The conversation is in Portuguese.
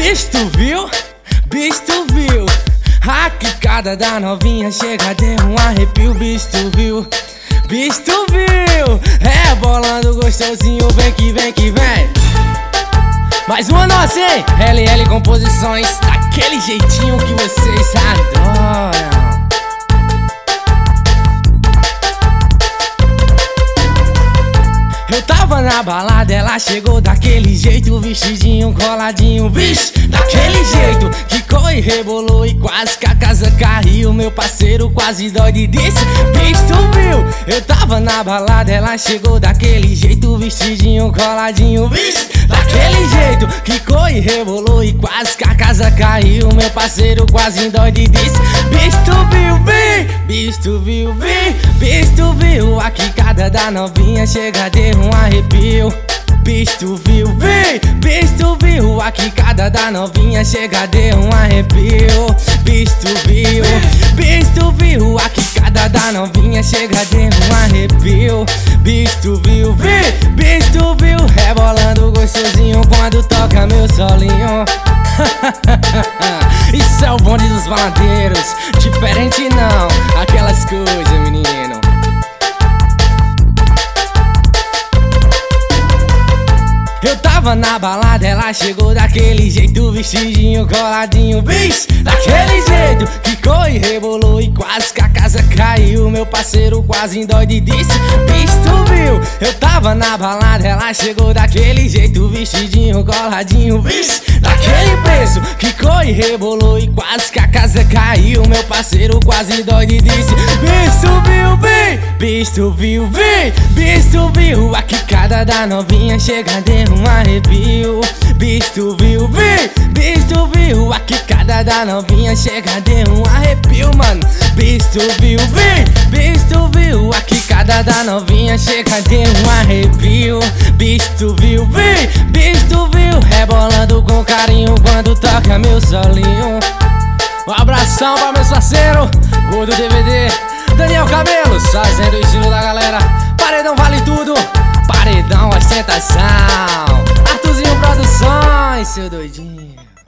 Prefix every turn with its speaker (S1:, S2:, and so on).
S1: Bicho, tu viu? Bicho, tu viu? A quicada da novinha chega, deu um arrepio. Bicho, tu viu? Bicho, tu viu? Rebolando gostosinho, vem que vem que vem. Mais uma nossa, hein? LL Composições, daquele jeitinho que vocês adoram. Eu tava na balada, ela chegou daquele jeito, vestidinho coladinho, vixe, daquele jeito. Quicou e rebolou e quase que a casa caiu. Meu parceiro quase dói de disse, bicho, tu viu? Eu tava na balada, ela chegou daquele jeito, vestidinho coladinho, vixe, daquele jeito. Quicou e rebolou e quase que a casa caiu. Meu parceiro quase dói de disse, bicho, tu viu, vem? Bicho, tu viu, vem? Bicho, tu viu? A quicada da novinha chega, deu um arrepio. Bicho, tu viu, vem? Bicho, tu viu? A quicada da novinha chega, deu um arrepio. Bicho, tu viu? Bicho, tu viu? A quicada da novinha chega, deu um arrepio. Bicho, tu viu, vem? Bicho, tu viu? Rebolando gostosinho quando toca meu solinho. Isso é o bonde dos baladeiros, diferente não, aquelas coisas, menino. Eu tava na balada, ela chegou daquele jeito, vestidinho coladinho, bicho, daquele jeito. Quicou e rebolou e quase que a casa caiu. Meu parceiro quase dói de disse, bicho, tu viu? Eu tava na balada, ela chegou daquele jeito, vestidinho coladinho, bicho, daquele preço. Quicou e rebolou e quase que a casa caiu. Meu parceiro quase dói de disse, bicho, tu viu, vem? Bicho, tu viu, vem? Bicho, tu viu? A quicada da novinha chega, deu um arrepio. Bicho, tu viu, vem? Bicho, tu viu? A quicada da novinha chega, deu um arrepio, mano. Bicho, tu viu, vem? Bicho, tu viu? A quicada da novinha chega, deu um arrepio. Bicho, tu viu, vem? Bicho, tu viu? Rebolando com carinho quando toca meu solinho. Um abração pra meus parceiros, Gordo DVD, Daniel Cabelos, fazendo o estilo da galera. Paredão vale tudo, paredão ostentação. Arthurzinho Produções, seu doidinho.